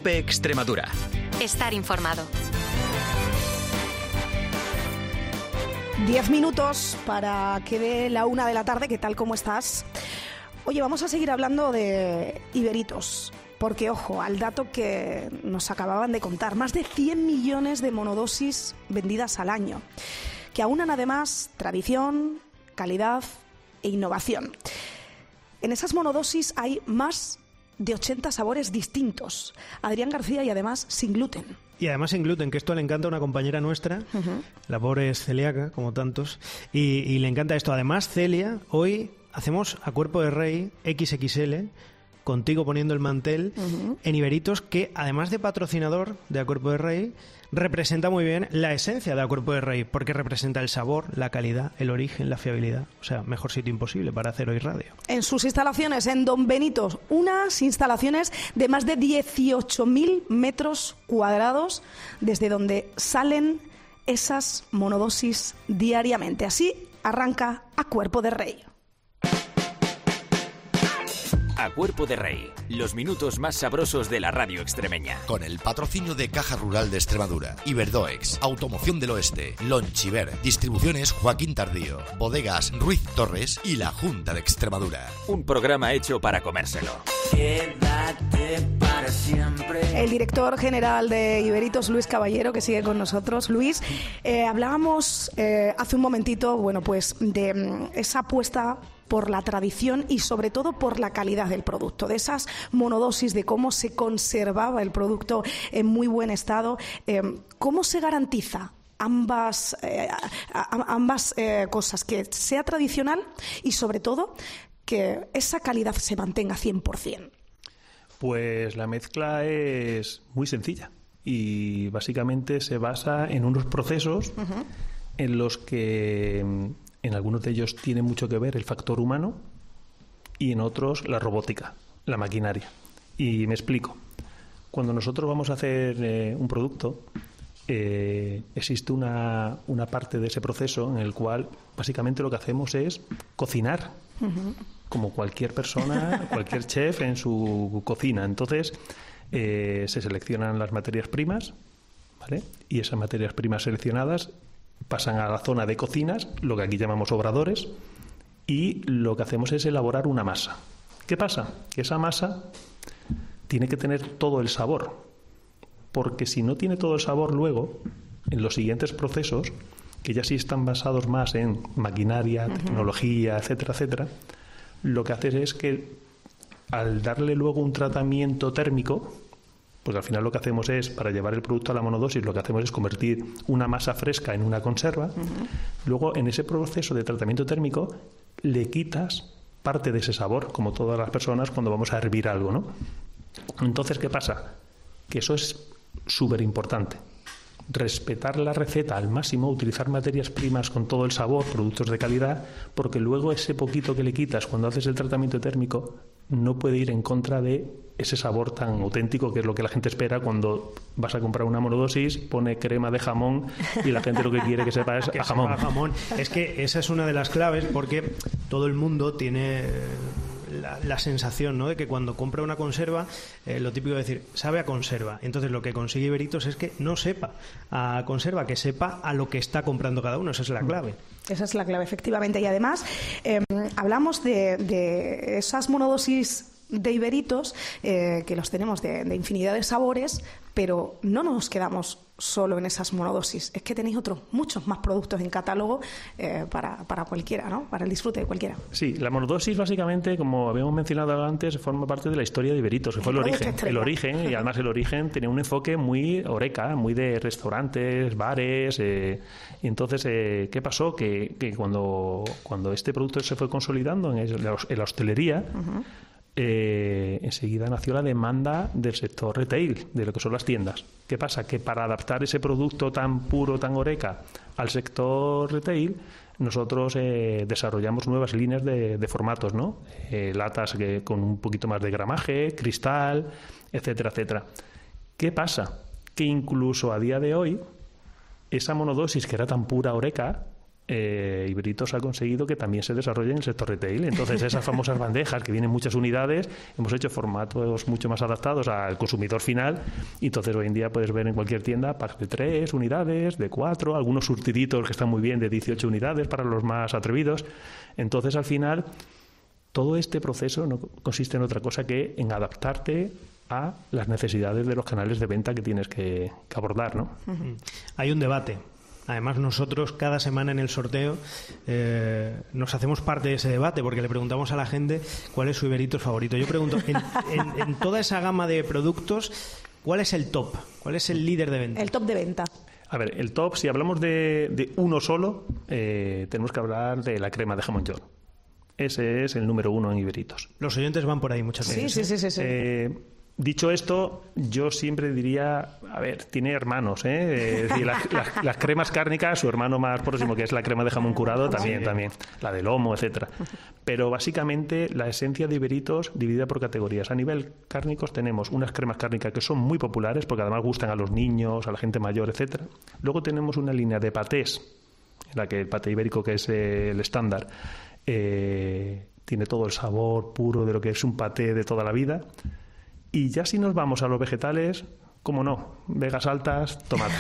COPE Extremadura. Estar informado. 10 minutos para que dé la 1 de la tarde. ¿Qué tal? ¿Cómo estás? Oye, vamos a seguir hablando de Iberitos. Porque, ojo, al dato que nos acababan de contar, más de 100 millones de monodosis vendidas al año, que aunan además tradición, calidad e innovación. En esas monodosis hay más de 80 sabores distintos. Adrián García, y además sin gluten. Y además sin gluten, que esto le encanta a una compañera nuestra, la pobre es celíaca, como tantos, y le encanta esto. Además, Celia, hoy hacemos a cuerpo de rey XXL, contigo poniendo el mantel, en Iberitos, que además de patrocinador de A Cuerpo de Rey, representa muy bien la esencia de A Cuerpo de Rey, porque representa el sabor, la calidad, el origen, la fiabilidad. O sea, mejor sitio imposible para hacer hoy radio. En sus instalaciones en Don Benito, unas instalaciones de más de 18.000 metros cuadrados, desde donde salen esas monodosis diariamente. Así arranca A Cuerpo de Rey. A Cuerpo de Rey, los minutos más sabrosos de la radio extremeña. Con el patrocinio de Caja Rural de Extremadura, Iberdoex, Automoción del Oeste, Lonchiver, Distribuciones Joaquín Tardío, Bodegas Ruiz Torres y la Junta de Extremadura. Un programa hecho para comérselo. Quédate para siempre. El director general de Iberitos, Luis Caballero, que sigue con nosotros. Luis, hablábamos hace un momentito, bueno, pues de esa apuesta por la tradición y sobre todo por la calidad del producto, de esas monodosis, de cómo se conservaba el producto en muy buen estado. ¿Cómo se garantiza ambas cosas, que sea tradicional y sobre todo que esa calidad se mantenga 100%? Pues la mezcla es muy sencilla y básicamente se basa en unos procesos en los que en algunos de ellos tiene mucho que ver el factor humano y en otros la robótica, la maquinaria. Y me explico. Cuando nosotros vamos a hacer un producto, existe una parte de ese proceso en el cual básicamente lo que hacemos es cocinar, como cualquier persona, cualquier chef en su cocina. Entonces, se seleccionan las materias primas, ¿vale? Y esas materias primas seleccionadas pasan a la zona de cocinas, lo que aquí llamamos obradores, y lo que hacemos es elaborar una masa. ¿Qué pasa? Que esa masa tiene que tener todo el sabor, porque si no tiene todo el sabor luego, en los siguientes procesos, que ya sí están basados más en maquinaria, tecnología, etcétera, etcétera, lo que haces es que al darle luego un tratamiento térmico, pues al final lo que hacemos es, para llevar el producto a la monodosis, lo que hacemos es convertir una masa fresca en una conserva. Luego, en ese proceso de tratamiento térmico, le quitas parte de ese sabor, como todas las personas cuando vamos a hervir algo, ¿no? Entonces, ¿qué pasa? Que eso es súper importante. Respetar la receta al máximo, utilizar materias primas con todo el sabor, productos de calidad, porque luego ese poquito que le quitas cuando haces el tratamiento térmico no puede ir en contra de ese sabor tan auténtico que es lo que la gente espera cuando vas a comprar una monodosis, pone crema de jamón y la gente lo que quiere que sepa es a jamón. Sepa jamón. Es que esa es una de las claves, porque todo el mundo tiene la sensación, ¿no?, de que cuando compra una conserva, lo típico de decir, sabe a conserva. Entonces lo que consigue Iberitos es que no sepa a conserva, que sepa a lo que está comprando cada uno. Esa es la clave. Esa es la clave, efectivamente. Y además, hablamos de esas monodosis de Iberitos, que los tenemos de infinidad de sabores, pero no nos quedamos solo en esas monodosis. Es que tenéis muchos más productos en catálogo para cualquiera, ¿no? Para el disfrute de cualquiera. Sí, la monodosis básicamente, como habíamos mencionado antes, forma parte de la historia de Iberitos, que fue el origen, y además el origen tenía un enfoque muy horeca, muy de restaurantes, bares, y entonces, ¿qué pasó? Que cuando este producto se fue consolidando en la hostelería, enseguida nació la demanda del sector retail, de lo que son las tiendas. ¿Qué pasa? Que para adaptar ese producto tan puro, tan horeca al sector retail, nosotros desarrollamos nuevas líneas de formatos, ¿no? Latas con un poquito más de gramaje, cristal, etcétera, etcétera. ¿Qué pasa? Que incluso a día de hoy, esa monodosis que era tan pura horeca, Iberitos ha conseguido que también se desarrolle en el sector retail. Entonces, esas famosas bandejas que vienen muchas unidades, hemos hecho formatos mucho más adaptados al consumidor final, y entonces hoy en día puedes ver en cualquier tienda packs de 3 unidades, de 4, algunos surtiditos que están muy bien de 18 unidades para los más atrevidos. Entonces, al final, todo este proceso no consiste en otra cosa que en adaptarte a las necesidades de los canales de venta que tienes que abordar, ¿no? Hay un debate. Además, nosotros cada semana en el sorteo nos hacemos parte de ese debate, porque le preguntamos a la gente cuál es su Iberitos favorito. Yo pregunto, en toda esa gama de productos, ¿cuál es el top? ¿Cuál es el líder de venta? El top de venta. A ver, el top, si hablamos de uno solo, tenemos que hablar de la crema de jamón york. Ese es el número 1 en Iberitos. Los oyentes van por ahí muchas veces. Sí. Dicho esto, yo siempre diría, a ver, tiene hermanos, ¿eh? Es decir, las cremas cárnicas, su hermano más próximo, que es la crema de jamón curado, también, la de lomo, etcétera. Pero básicamente la esencia de Iberitos dividida por categorías. A nivel cárnicos tenemos unas cremas cárnicas que son muy populares, porque además gustan a los niños, a la gente mayor, etcétera. Luego tenemos una línea de patés, en la que el paté ibérico, que es el estándar, tiene todo el sabor puro de lo que es un paté de toda la vida. Y ya si nos vamos a los vegetales, cómo no, vegas altas, tomate.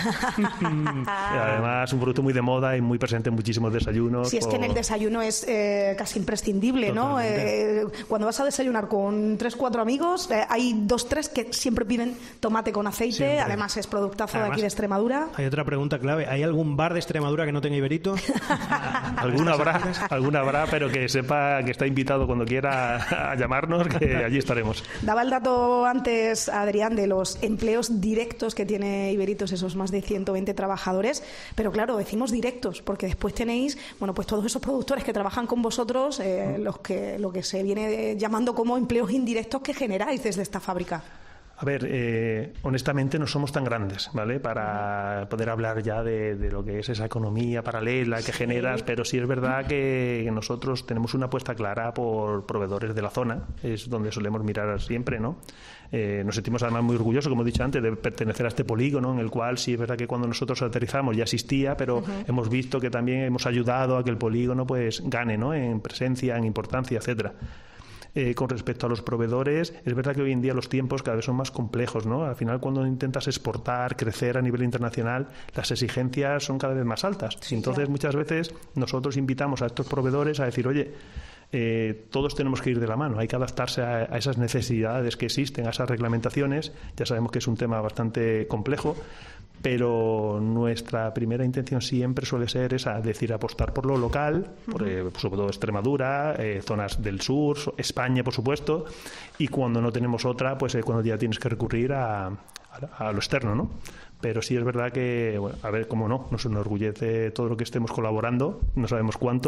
Y además, un producto muy de moda y muy presente en muchísimos desayunos. Sí, es que en el desayuno es casi imprescindible, ¿no? Cuando vas a desayunar con 3-4 amigos, hay 2-3 que siempre piden tomate con aceite. Siempre. Además, es productazo de aquí de Extremadura. Hay otra pregunta clave. ¿Hay algún bar de Extremadura que no tenga Iberito? Alguna habrá, pero que sepa que está invitado cuando quiera a llamarnos, que allí estaremos. Daba el dato antes, Adrián, de los empleos directos que tiene Iberitos, esos más de 120 trabajadores, pero claro, decimos directos porque después tenéis, bueno, pues todos esos productores que trabajan con vosotros, lo que se viene llamando como empleos indirectos que generáis desde esta fábrica. A ver, honestamente no somos tan grandes, ¿vale? Para poder hablar ya de lo que es esa economía paralela que generas, pero sí es verdad que nosotros tenemos una apuesta clara por proveedores de la zona, es donde solemos mirar siempre, ¿no? Nos sentimos además muy orgullosos, como he dicho antes, de pertenecer a este polígono, en el cual sí es verdad que cuando nosotros aterrizamos ya existía, pero hemos visto que también hemos ayudado a que el polígono pues gane, ¿no? En presencia, en importancia, etcétera. Con respecto a los proveedores, es verdad que hoy en día los tiempos cada vez son más complejos, ¿no? Al final, cuando intentas exportar, crecer a nivel internacional, las exigencias son cada vez más altas. Sí, entonces, muchas veces nosotros invitamos a estos proveedores a decir, oye, todos tenemos que ir de la mano, hay que adaptarse a esas necesidades que existen, a esas reglamentaciones. Ya sabemos que es un tema bastante complejo, pero nuestra primera intención siempre suele ser esa, es decir, apostar por lo local, sobre todo Extremadura, zonas del sur, España, por supuesto, y cuando no tenemos otra, pues cuando ya tienes que recurrir a lo externo, ¿no? Pero sí es verdad que, bueno, a ver, cómo no, nos enorgullece todo lo que estemos colaborando, no sabemos cuánto,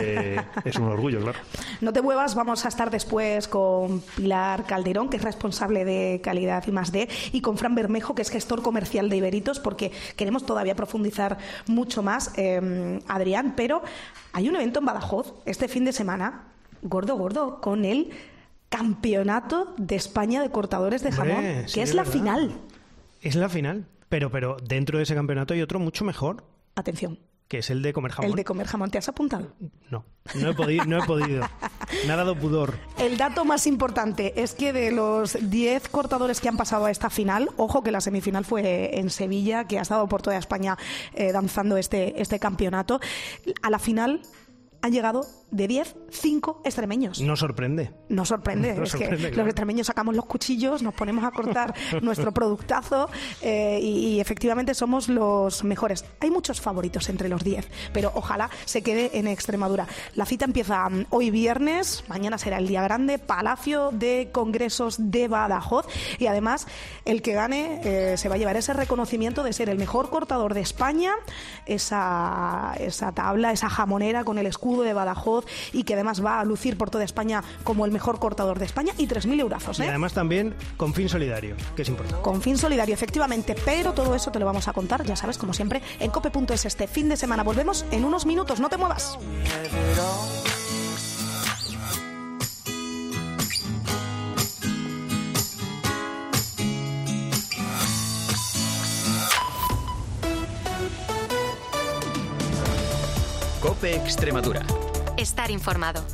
es un orgullo, claro. No te muevas, vamos a estar después con Pilar Calderón, que es responsable de calidad I+D, y con Fran Bermejo, que es gestor comercial de Iberitos, porque queremos todavía profundizar mucho más, Adrián, pero hay un evento en Badajoz este fin de semana, gordo, con el Campeonato de España de Cortadores de Jamón, sí, que es la final. Es la final. Pero dentro de ese campeonato hay otro mucho mejor. Atención. Que es el de comer jamón. El de comer jamón. ¿Te has apuntado? No he podido. Me ha dado pudor. El dato más importante es que de los 10 cortadores que han pasado a esta final, ojo que la semifinal fue en Sevilla, que ha estado por toda España danzando este campeonato, a la final han llegado de 10, 5 extremeños. No sorprende. Que los extremeños sacamos los cuchillos, nos ponemos a cortar nuestro productazo y efectivamente somos los mejores. Hay muchos favoritos entre los 10, pero ojalá se quede en Extremadura. La cita empieza hoy viernes, mañana será el día grande, Palacio de Congresos de Badajoz, y además el que gane se va a llevar ese reconocimiento de ser el mejor cortador de España, esa tabla, esa jamonera con el escudo de Badajoz, y que además va a lucir por toda España como el mejor cortador de España, y 3.000 eurazos. Y además también con fin solidario, que es importante. Con fin solidario, efectivamente, pero todo eso te lo vamos a contar, ya sabes, como siempre, en cope.es este fin de semana. Volvemos en unos minutos, no te muevas. COPE Extremadura. Estar informado.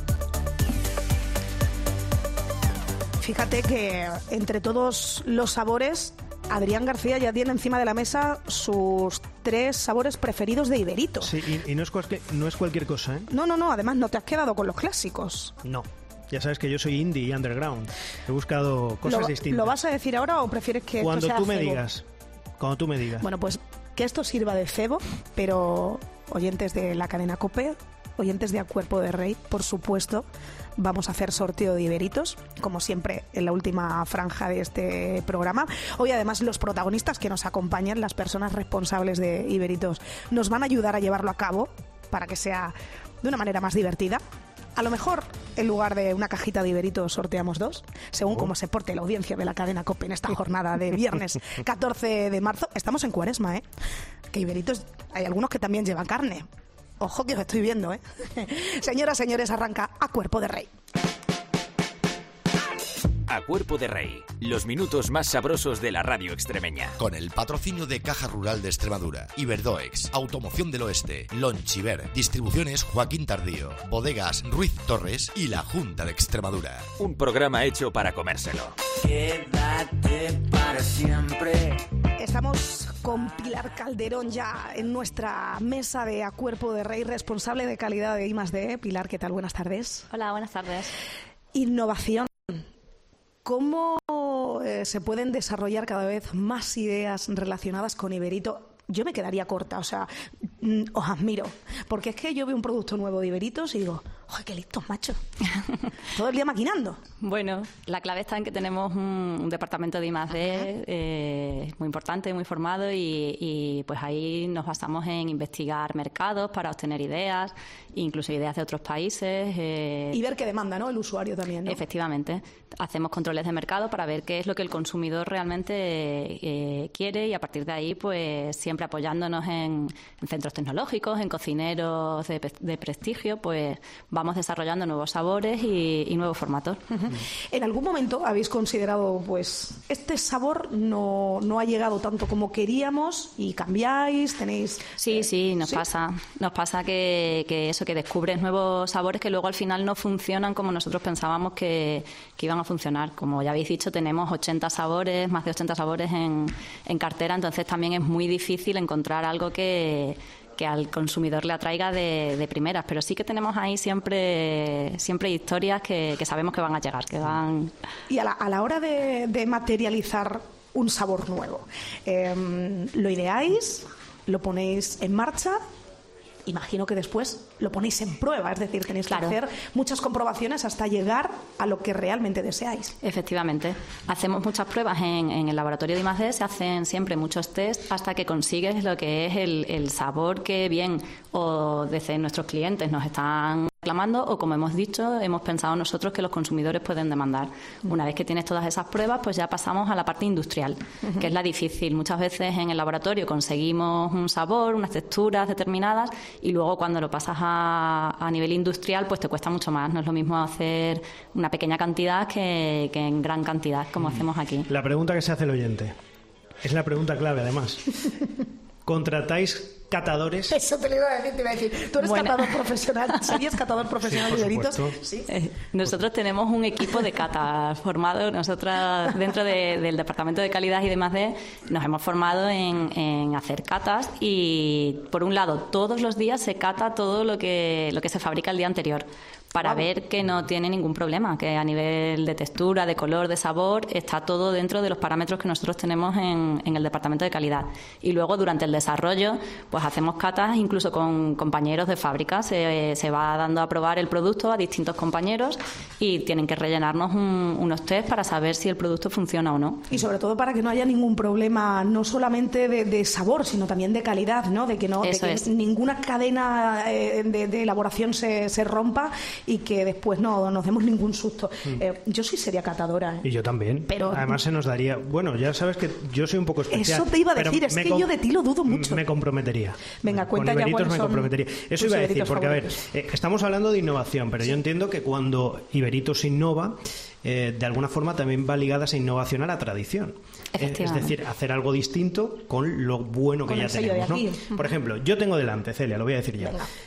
Fíjate que entre todos los sabores, Adrián García ya tiene encima de la mesa sus 3 sabores preferidos de Iberito. Sí, y no es cualquier cosa, ¿eh? No, además no te has quedado con los clásicos. No. Ya sabes que yo soy indie y underground. He buscado cosas distintas. ¿Lo vas a decir ahora o prefieres que Cuando esto sea tú me cebo? digas. Cuando tú me digas. Bueno, pues que esto sirva de cebo, pero oyentes de la cadena COPE, oyentes de A Cuerpo de Rey, por supuesto, vamos a hacer sorteo de Iberitos, como siempre en la última franja de este programa. Hoy además los protagonistas que nos acompañan, las personas responsables de Iberitos, nos van a ayudar a llevarlo a cabo para que sea de una manera más divertida. A lo mejor, en lugar de una cajita de Iberitos, sorteamos 2, según cómo se porte la audiencia de la cadena COPE en esta jornada de viernes 14 de marzo. Estamos en Cuaresma, ¿eh? Que Iberitos, hay algunos que también llevan carne. Ojo que os estoy viendo, ¿eh? Señoras, señores, arranca A Cuerpo de Rey. A Cuerpo de Rey, los minutos más sabrosos de la radio extremeña. Con el patrocinio de Caja Rural de Extremadura, Iberdoex, Automoción del Oeste, Lonchiver, Distribuciones Joaquín Tardío, Bodegas Ruiz Torres y la Junta de Extremadura. Un programa hecho para comérselo. Quédate para siempre. Estamos con Pilar Calderón ya en nuestra mesa de A Cuerpo de Rey, responsable de calidad de I+D. Pilar, ¿qué tal? Buenas tardes. Hola, buenas tardes. Innovación. ¿Cómo se pueden desarrollar cada vez más ideas relacionadas con Iberito? Yo me quedaría corta, o sea, os admiro, porque es que yo veo un producto nuevo de Iberitos y digo, ¡ay, qué listos, macho! Todo el día maquinando. Bueno, la clave está en que tenemos un departamento de I+D muy importante, muy formado y pues ahí nos basamos en investigar mercados para obtener ideas, incluso ideas de otros países. Y ver qué demanda, ¿no? El usuario también, ¿no? Efectivamente. Hacemos controles de mercado para ver qué es lo que el consumidor realmente quiere y a partir de ahí pues siempre apoyándonos en centros tecnológicos, en cocineros de prestigio, pues vamos desarrollando nuevos sabores y nuevos formatos. ¿En algún momento habéis considerado, pues, este sabor no ha llegado tanto como queríamos y cambiáis, tenéis...? Sí, nos pasa. Nos pasa que eso, que descubres nuevos sabores que luego al final no funcionan como nosotros pensábamos que iban a funcionar. Como ya habéis dicho, tenemos 80 sabores, más de 80 sabores en cartera, entonces también es muy difícil encontrar algo que al consumidor le atraiga de primeras, pero sí que tenemos ahí siempre historias que sabemos que van a llegar, que van... Y a la hora de materializar un sabor nuevo, ¿lo ideáis? ¿Lo ponéis en marcha? Imagino que después lo ponéis en prueba, es decir, tenéis que hacer muchas comprobaciones hasta llegar a lo que realmente deseáis. Efectivamente. Hacemos muchas pruebas en el laboratorio de I+D, se hacen siempre muchos test hasta que consigues lo que es el sabor que bien o desde nuestros clientes nos están reclamando o, como hemos dicho, hemos pensado nosotros que los consumidores pueden demandar. Una vez que tienes todas esas pruebas, pues ya pasamos a la parte industrial, que es la difícil. Muchas veces en el laboratorio conseguimos un sabor, unas texturas determinadas y luego cuando lo pasas a nivel industrial, pues te cuesta mucho más. No es lo mismo hacer una pequeña cantidad que en gran cantidad, como hacemos aquí. La pregunta que se hace el oyente es la pregunta clave, además. ¿Contratáis catadores? Eso te lo iba a decir, Tú eres catador profesional. ¿Serías catador profesional de Iberitos? Sí. Nosotros tenemos un equipo de cata formado. Nosotras, dentro del departamento de calidad y de I+D, nos hemos formado en hacer catas y, por un lado, todos los días se cata todo lo que se fabrica el día anterior para ver que no tiene ningún problema, que a nivel de textura, de color, de sabor, está todo dentro de los parámetros que nosotros tenemos en el departamento de calidad. Y luego, durante el desarrollo, pues hacemos catas incluso con compañeros de fábrica. Se va dando a probar el producto a distintos compañeros y tienen que rellenarnos unos test para saber si el producto funciona o no. Y sobre todo para que no haya ningún problema, no solamente de sabor, sino también de calidad, ¿no? De que ninguna cadena de elaboración se rompa y que después no nos demos ningún susto. Yo sí sería catadora. Y yo también. Pero además se nos daría... Bueno, ya sabes que yo soy un poco especial. Eso te iba a decir, es que yo de ti lo dudo mucho. Me comprometería. Venga, cuenta ya cuáles son Eso iba a decir, porque a ver, estamos hablando de innovación, pero yo entiendo que cuando Iberitos innova, de alguna forma también va ligada esa innovación a la tradición. Es decir, hacer algo distinto con lo bueno que ya tenemos, ¿no? Por ejemplo, yo tengo delante, Celia, lo voy a decir ya.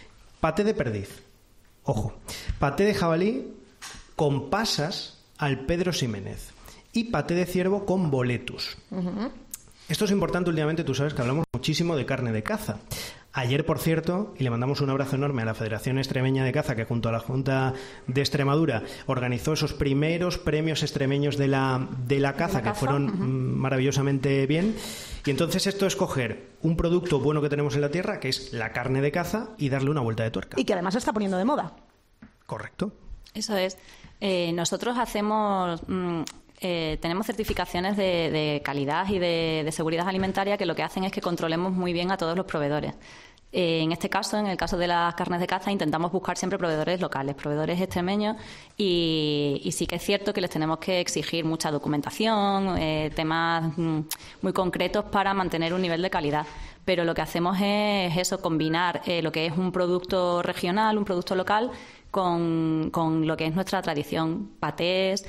paté de perdiz. Ojo. Paté de jabalí con pasas al Pedro Ximénez. Y paté de ciervo con boletus. Esto es importante últimamente, tú sabes que hablamos muchísimo de carne de caza. Ayer, por cierto, y le mandamos un abrazo enorme a la Federación Extremeña de Caza, que junto a la Junta de Extremadura organizó esos primeros premios extremeños de la caza, que fueron maravillosamente bien. Y entonces esto es coger un producto bueno que tenemos en la tierra, que es la carne de caza, y darle una vuelta de tuerca. Y que además se está poniendo de moda. Correcto. Eso es. Nosotros hacemos... tenemos certificaciones de calidad y de seguridad alimentaria que lo que hacen es que controlemos muy bien a todos los proveedores. En este caso, en el caso de las carnes de caza, intentamos buscar siempre proveedores locales, proveedores extremeños, y sí que es cierto que les tenemos que exigir mucha documentación, temas muy concretos para mantener un nivel de calidad. Pero lo que hacemos es eso, combinar lo que es un producto regional, un producto local, con lo que es nuestra tradición, patés,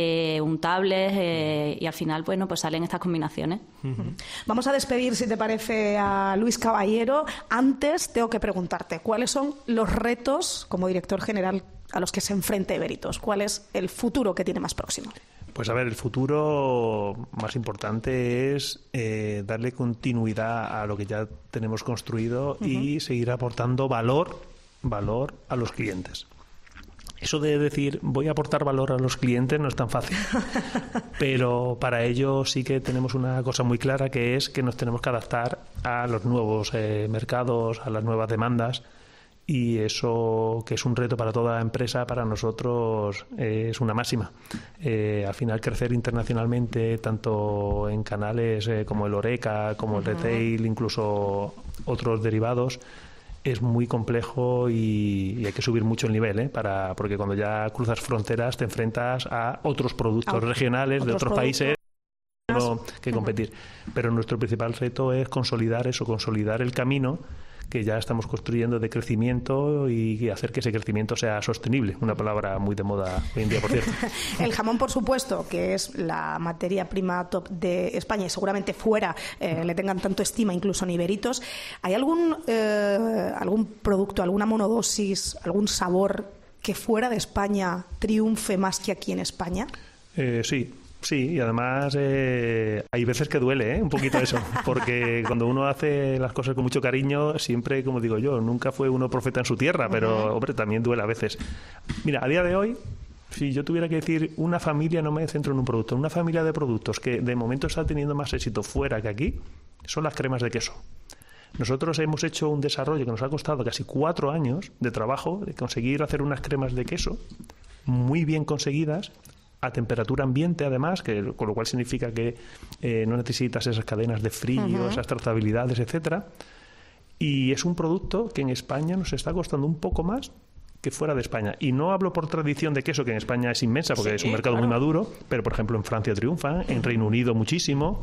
untables, y al final pues salen estas combinaciones. Vamos a despedir, si te parece, a Luis Caballero. Antes tengo que preguntarte, ¿cuáles son los retos como director general a los que se enfrenta Iberitos? ¿Cuál es el futuro que tiene más próximo? Pues a ver, el futuro más importante es darle continuidad a lo que ya tenemos construido y seguir aportando valor a los clientes. Eso de decir voy a aportar valor a los clientes no es tan fácil, pero para ello sí que tenemos una cosa muy clara, que es que nos tenemos que adaptar a los nuevos mercados, a las nuevas demandas, y eso, que es un reto para toda empresa, para nosotros es una máxima. Al final, crecer internacionalmente, tanto en canales como el Horeca, como el retail, incluso otros derivados, es muy complejo y hay que subir mucho el nivel, porque cuando ya cruzas fronteras te enfrentas a otros productos regionales de otros países que competir. Pero nuestro principal reto es consolidar el camino que ya estamos construyendo de crecimiento y hacer que ese crecimiento sea sostenible. Una palabra muy de moda hoy en día, por cierto. El jamón, por supuesto, que es la materia prima top de España y seguramente fuera le tengan tanto estima, incluso en Iberitos. ¿Hay algún producto, alguna monodosis, algún sabor que fuera de España triunfe más que aquí en España? Sí, y además hay veces que duele un poquito eso, porque cuando uno hace las cosas con mucho cariño, siempre, como digo yo, nunca fue uno profeta en su tierra, pero hombre, también duele a veces. Mira, a día de hoy, si yo tuviera que decir una familia, no me centro en un producto, una familia de productos que de momento está teniendo más éxito fuera que aquí, son las cremas de queso. Nosotros hemos hecho un desarrollo que nos ha costado casi 4 años de trabajo, de conseguir hacer unas cremas de queso muy bien conseguidas, a temperatura ambiente, además, con lo cual significa que no necesitas esas cadenas de frío, esas trazabilidades, etcétera. Y es un producto que en España nos está costando un poco más que fuera de España. Y no hablo por tradición de queso, que en España es inmensa, porque es un mercado muy maduro, pero por ejemplo en Francia triunfa, en Reino Unido muchísimo.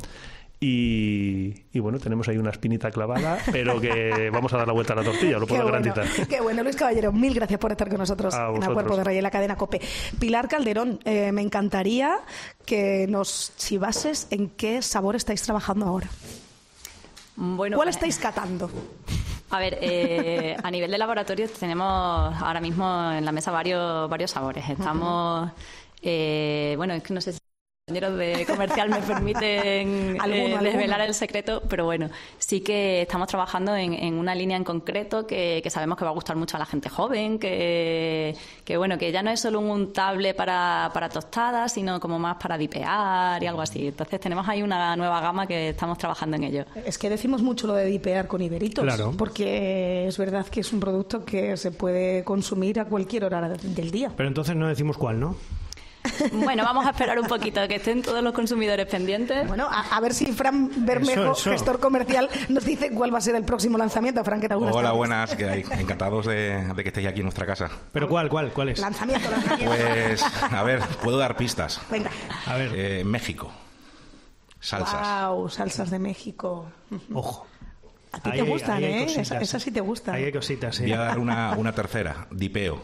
Y bueno, tenemos ahí una espinita clavada, pero que vamos a dar la vuelta a la tortilla, lo puedo garantizar. Qué bueno, Luis Caballero, mil gracias por estar con nosotros en A Cuerpo de Rey, en la cadena COPE. Pilar Calderón, me encantaría que nos chivases en qué sabor estáis trabajando ahora. Bueno, ¿cuál estáis catando? A ver, a nivel de laboratorio tenemos ahora mismo en la mesa varios sabores. Estamos, bueno, es que no sé si compañeros de comercial me permiten desvelar el secreto, pero bueno, sí que estamos trabajando en una línea en concreto que sabemos que va a gustar mucho a la gente joven, que bueno, que ya no es solo un untable para tostadas, sino como más para dipear y algo así. Entonces tenemos ahí una nueva gama que estamos trabajando en ello. Es que decimos mucho lo de dipear con Iberitos, claro, porque es verdad que es un producto que se puede consumir a cualquier hora del día. Pero entonces no decimos cuál, ¿no? Bueno, vamos a esperar un poquito, que estén todos los consumidores pendientes. Bueno, a ver si Fran Bermejo, gestor comercial, nos dice cuál va a ser el próximo lanzamiento. Fran, ¿qué tal? Hola, buenas, ¿qué hay? Encantados de que estéis aquí en nuestra casa. ¿Pero cuál es? Lanzamiento. Pues, a ver, puedo dar pistas. Venga. A ver. México. Salsas. Wow, salsas de México. Ojo. A ti te gustan, ¿eh? Esas sí te gustan. Ahí hay cositas, sí. Voy a dar una tercera, dipeo.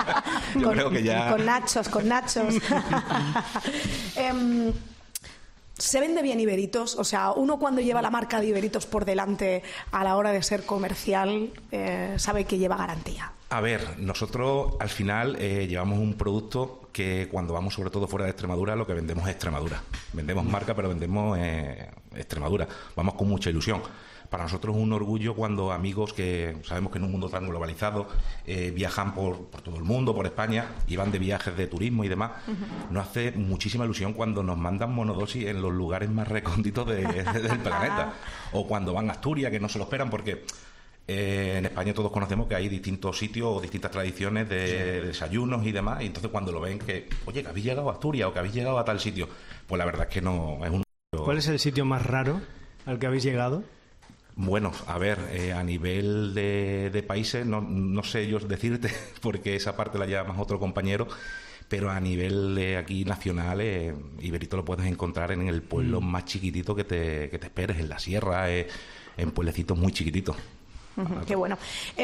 Yo creo que ya... Con nachos. ¿Se vende bien Iberitos? O sea, uno cuando lleva la marca de Iberitos por delante a la hora de ser comercial sabe que lleva garantía. A ver, nosotros al final llevamos un producto que cuando vamos sobre todo fuera de Extremadura lo que vendemos es Extremadura. Vendemos marca pero vendemos Extremadura. Vamos con mucha ilusión. Para nosotros es un orgullo cuando amigos que sabemos que en un mundo tan globalizado viajan por todo el mundo, por España, y van de viajes de turismo y demás. Nos hace muchísima ilusión cuando nos mandan monodosis en los lugares más recónditos del planeta. O cuando van a Asturias, que no se lo esperan, porque en España todos conocemos que hay distintos sitios o distintas tradiciones de desayunos y demás. Y entonces cuando lo ven que, oye, que habéis llegado a Asturias o que habéis llegado a tal sitio, pues la verdad es que no es un... ¿Cuál es el sitio más raro al que habéis llegado? Bueno, a ver, a nivel de países, no sé yo decirte, porque esa parte la lleva más otro compañero, pero a nivel de aquí nacional, Iberito lo puedes encontrar en el pueblo más chiquitito que te esperes, en la sierra, en pueblecitos muy chiquititos. Qué bueno.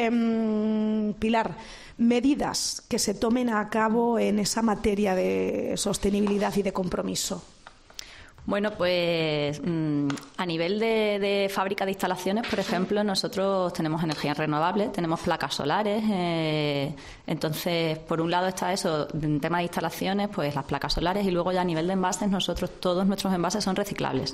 Pilar, medidas que se tomen a cabo en esa materia de sostenibilidad y de compromiso. Bueno, pues a nivel de fábrica de instalaciones, por ejemplo, nosotros tenemos energías renovables, tenemos placas solares. Entonces, por un lado está eso, en tema de instalaciones, pues las placas solares, y luego ya a nivel de envases, todos nuestros envases son reciclables.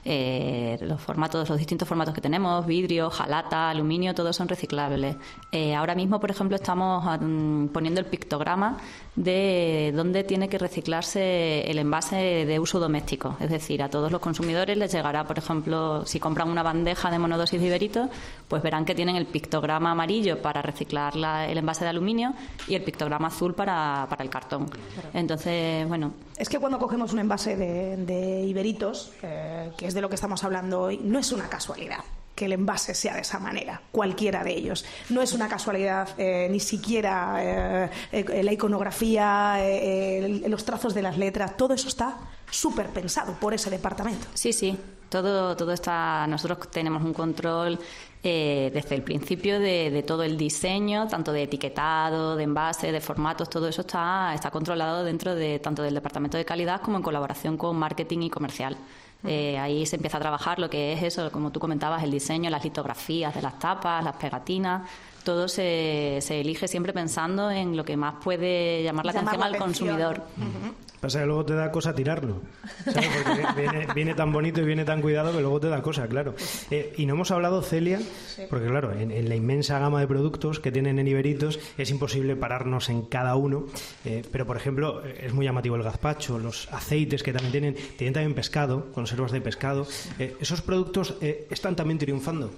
Los distintos formatos que tenemos, vidrio, hojalata, aluminio, todos son reciclables. Ahora mismo, por ejemplo, estamos poniendo el pictograma de dónde tiene que reciclarse el envase de uso doméstico. Es decir, a todos los consumidores les llegará, por ejemplo, si compran una bandeja de monodosis de Iberitos, pues verán que tienen el pictograma amarillo para reciclar el envase de aluminio y el pictograma azul para el cartón. Entonces, bueno... Es que cuando cogemos un envase de Iberitos, que es de lo que estamos hablando hoy, no es una casualidad que el envase sea de esa manera, cualquiera de ellos. No es una casualidad ni siquiera la iconografía, los trazos de las letras, todo eso está súper pensado por ese departamento. Sí, todo está... Nosotros tenemos un control desde el principio de todo el diseño, tanto de etiquetado, de envase, de formatos, todo eso está controlado dentro de tanto del departamento de calidad como en colaboración con marketing y comercial. Ahí se empieza a trabajar lo que es eso, como tú comentabas, el diseño, las litografías de las tapas, las pegatinas. Todo se elige siempre pensando en lo que más puede llamar la atención al consumidor. Pasa que luego te da cosa tirarlo, ¿sabes? Porque viene tan bonito y viene tan cuidado que luego te da cosa, claro. Y no hemos hablado, Celia, porque claro, en la inmensa gama de productos que tienen en Iberitos es imposible pararnos en cada uno, pero por ejemplo es muy llamativo el gazpacho, los aceites que también tienen también pescado, conservas de pescado. ¿Esos productos están también triunfando?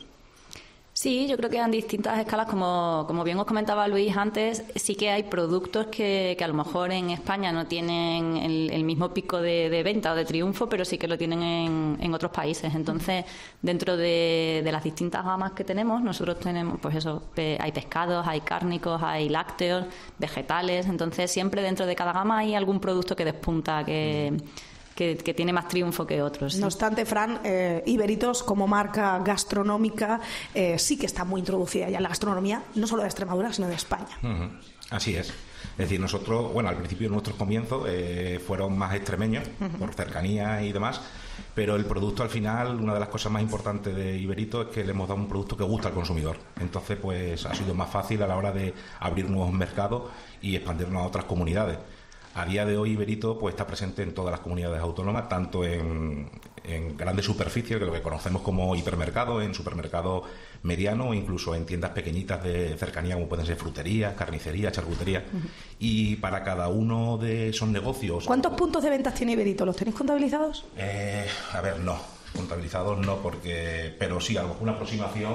Sí, yo creo que en distintas escalas, como bien os comentaba Luis antes, sí que hay productos que a lo mejor en España no tienen el mismo pico de venta o de triunfo, pero sí que lo tienen en otros países. Entonces, dentro de las distintas gamas que tenemos, nosotros tenemos, pues eso, hay pescados, hay cárnicos, hay lácteos, vegetales. Entonces, siempre dentro de cada gama hay algún producto que despunta, que tiene más triunfo que otros. ¿Sí? No obstante, Fran, Iberitos como marca gastronómica sí que está muy introducida ya en la gastronomía, no solo de Extremadura, sino de España. Así es. Es decir, nosotros, al principio de nuestros comienzos fueron más extremeños, por cercanía y demás, pero el producto al final, una de las cosas más importantes de Iberito es que le hemos dado un producto que gusta al consumidor. Entonces, pues ha sido más fácil a la hora de abrir nuevos mercados y expandirnos a otras comunidades. A día de hoy Iberito pues está presente en todas las comunidades autónomas, tanto en grandes superficies, que lo que conocemos como hipermercados, en supermercados medianos o incluso en tiendas pequeñitas de cercanía como pueden ser fruterías, carnicerías, charcuterías. Y para cada uno de esos negocios... ¿Cuántos puntos de ventas tiene Iberito? ¿Los tenéis contabilizados? A ver, no. Contabilizados no, pero sí, a lo mejor una aproximación...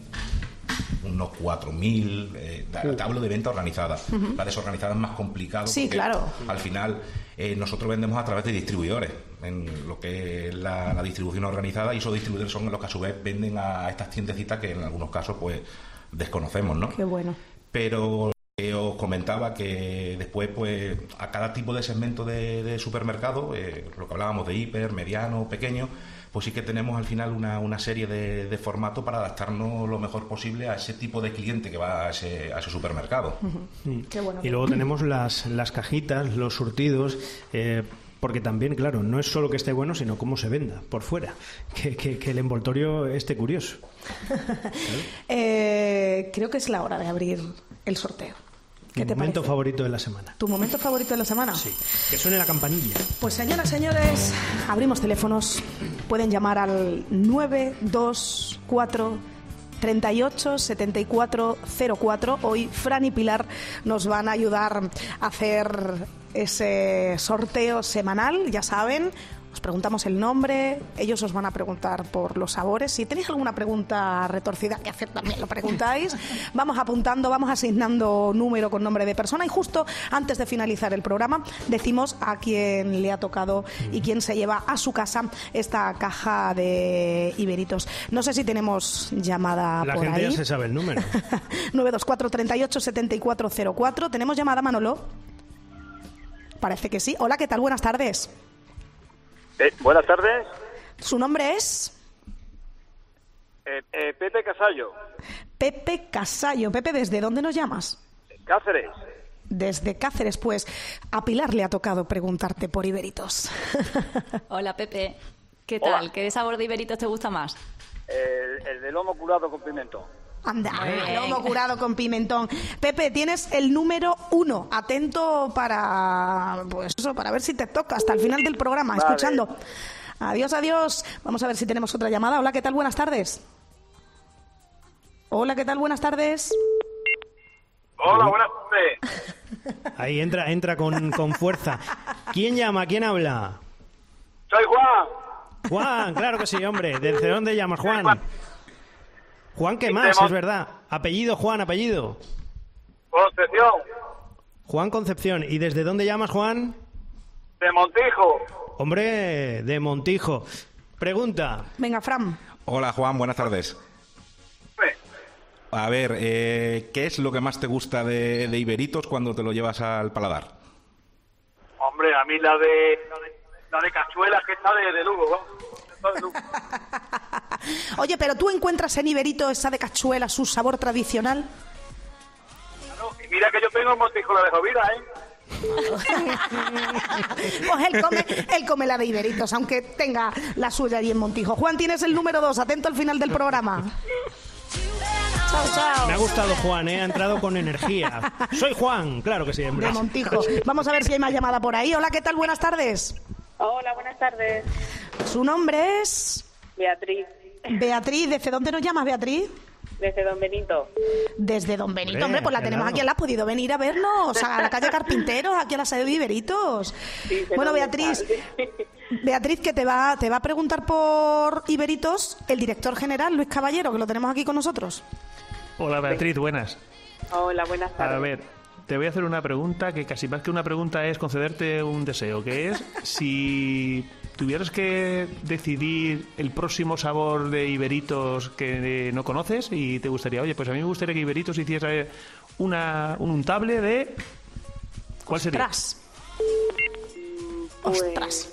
unos 4.000, te hablo de venta organizada. La desorganizada es más complicado. Sí, claro. Al final nosotros vendemos a través de distribuidores en lo que es la distribución organizada, y esos distribuidores son los que a su vez venden a estas tiendecitas que en algunos casos pues desconocemos, ¿no? Qué bueno. Pero os comentaba que después pues a cada tipo de segmento de supermercado, lo que hablábamos de hiper, mediano, pequeño, pues sí que tenemos al final una serie de formatos para adaptarnos lo mejor posible a ese tipo de cliente que va a ese supermercado. Qué bueno. Y luego tenemos las cajitas, los surtidos. porque también, claro, no es solo que esté bueno, sino cómo se venda por fuera, que el envoltorio esté curioso. Creo que es la hora de abrir el sorteo. ¿Qué te momento parece? favorito de la semana. ¿Tu momento favorito de la semana? Sí, que suene la campanilla. Pues señoras, señores, abrimos teléfonos. Pueden llamar al 924 38 74 04. Hoy Fran y Pilar nos van a ayudar a hacer ese sorteo semanal, ya saben. Os preguntamos el nombre, ellos os van a preguntar por los sabores. Si tenéis alguna pregunta retorcida que hacer, también lo preguntáis. Vamos apuntando, vamos asignando número con nombre de persona, y justo antes de finalizar el programa decimos a quién le ha tocado y quién se lleva a su casa esta caja de Iberitos. No sé si tenemos llamada La por gente ahí. ya se sabe el número. 924 38 74 04. ¿Tenemos llamada, Manolo? Parece que sí. Hola, ¿qué tal? Buenas tardes. Buenas tardes. ¿Su nombre es? Pepe Casallo. Pepe Casallo. Pepe, ¿desde dónde nos llamas? Cáceres. Desde Cáceres. Pues a Pilar le ha tocado preguntarte por Iberitos. Hola, Pepe. ¿Qué tal? Hola. ¿Qué sabor de Iberitos te gusta más? El de lomo curado con pimentón. Anda, Muy bien. lomo curado con pimentón. Pepe, tienes el número 1. Atento para, pues eso, para ver si te toca hasta el final del programa, Vale. escuchando. Adiós, adiós. Vamos a ver si tenemos otra llamada. Hola, ¿qué tal? Buenas tardes. Hola, ¿qué tal? Buenas tardes. Hola, buenas tardes. Ahí entra con fuerza. ¿Quién llama? ¿Quién habla? Soy Juan. Juan, claro que sí, hombre. ¿Desde dónde llamas, Juan? Juan, ¿qué más? Es verdad. Apellido, Juan, apellido. Concepción. Juan Concepción. ¿Y desde dónde llamas, Juan? De Montijo. Hombre, de Montijo. Pregunta. Venga, Fran. Hola Juan, buenas tardes. A ver, ¿qué es lo que más te gusta de Iberitos cuando te lo llevas al paladar? Hombre, a mí la de cachuelas que está de Lugo, ¿no? Está de Lugo. Oye, pero ¿tú encuentras en Iberito esa de cachuela su sabor tradicional? Claro, y mira que yo tengo en Montijo la de Jovira, ¿eh? Pues él come la de Iberitos, aunque tenga la suya allí en Montijo. Juan, tienes el número 2, atento al final del programa. Chao, chao. Me ha gustado Juan, ha entrado con energía. Soy Juan, claro que sí, hombre. De Montijo. Vamos a ver si hay más llamada por ahí. Hola, ¿qué tal? Buenas tardes. Hola, buenas tardes. Su nombre es... Beatriz, Beatriz. ¿Desde dónde nos llamas, Beatriz? desde Don Benito. Desde Don Benito, Hombre, hombre, pues la al tenemos lado. aquí. ¿La has podido venir a vernos? A la calle Carpinteros, aquí a la sede de Iberitos. Sí, Bueno, fenomenal. Beatriz, Beatriz, que te va a preguntar por Iberitos el director general, Luis Caballero, que lo tenemos aquí con nosotros. Hola, Beatriz, buenas. Hola, buenas tardes. A ver, te voy a hacer una pregunta que casi más que una pregunta es concederte un deseo, que es si tuvieras que decidir el próximo sabor de Iberitos que no conoces y te gustaría, oye, pues a mí me gustaría que Iberitos hiciese un untable de... ¿Cuál sería? Ostras. Pues, Ostras.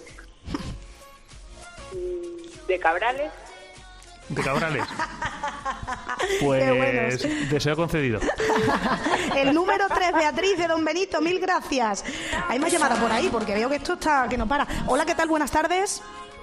de Cabrales. De Cabrales. Qué Pues buenos. deseo concedido. El número 3, Beatriz de Don Benito, mil gracias. Hay más llamada por ahí, porque veo que esto está que no para. Hola, ¿qué tal? Buenas tardes.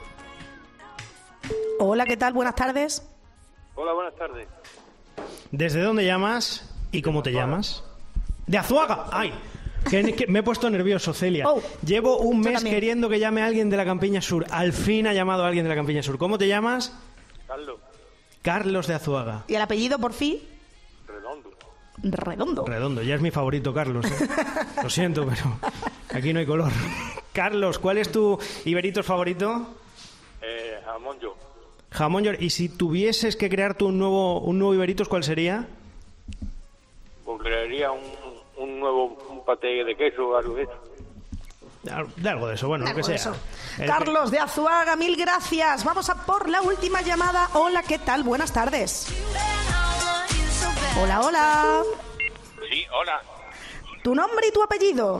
Hola, ¿qué tal? Buenas tardes. Hola, buenas tardes. ¿Desde dónde llamas y cómo te llamas? De Azuaga. ¡Ay! Que me he puesto nervioso, Celia. Oh, Llevo un yo mes también. queriendo que llame a alguien de la Campiña Sur. Al fin ha llamado a alguien de la Campiña Sur. ¿Cómo te llamas? Carlos. Carlos de Azuaga. ¿Y el apellido, por fin? Redondo. Redondo. Redondo, ya es mi favorito, Carlos. Lo siento, pero aquí no hay color. Carlos, ¿cuál es tu Iberitos favorito? Jamón yo. Jamón york. Y si tuvieses que crear tú un nuevo Iberitos, ¿cuál sería? Pues crearía un nuevo paté de queso, algo de eso. De algo de eso, bueno, lo que sea. Eso. El Carlos de Azuaga, mil gracias. Vamos a por la última llamada. Hola, ¿qué tal? Buenas tardes. Hola, hola. Sí, hola. ¿Tu nombre y tu apellido?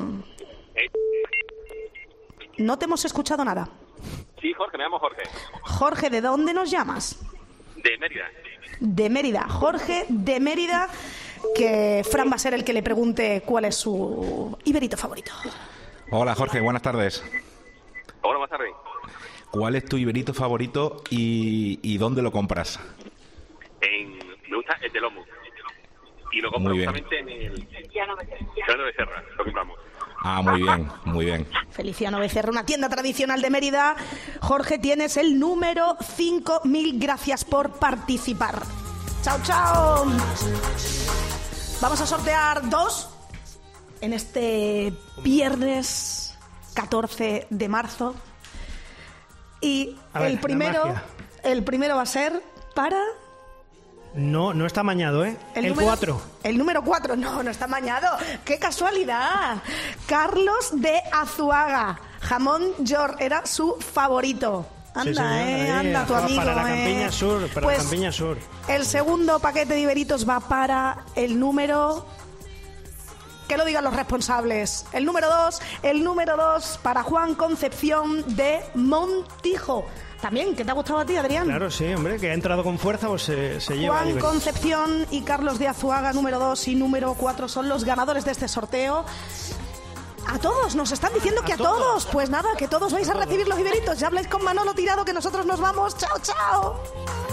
No te hemos escuchado nada. Sí, Jorge, me llamo Jorge. Jorge, ¿de dónde nos llamas? De Mérida. De Mérida. Jorge de Mérida, que Fran va a ser el que le pregunte cuál es su Iberito favorito. Hola Jorge, buenas tardes. Hola, buenas tardes. ¿Cuál es tu iberito favorito y dónde lo compras? Me gusta el de lomo. Y lo compro justamente en el Feliciano Becerra. Lo compramos. Ah, muy bien, muy bien. Feliciano Becerra, una tienda tradicional de Mérida. Jorge, tienes el número 5. Mil gracias por participar. Chao, chao. Vamos a sortear 2 en este viernes 14 de marzo. Y el primero va a ser para... No está mañado, ¿eh? El 4. El número 4, no está mañado. ¡Qué casualidad! Carlos de Azuaga. Jamón York era su favorito. Anda, anda tu amigo. Para la Campiña Sur, la Campiña Sur. El segundo paquete de iberitos va para el número... Que lo digan los responsables. El número 2 para Juan Concepción de Montijo. También, ¿qué te ha gustado a ti, Adrián? Claro, sí, hombre, que ha entrado con fuerza, pues se lleva. Juan Concepción y Carlos de Azuaga, número 2 y número 4, son los ganadores de este sorteo. A todos, nos están diciendo que a todos. Pues nada, que todos vais a recibir los iberitos. Ya habláis con Manolo Tirado, que nosotros nos vamos. ¡Chao, chao!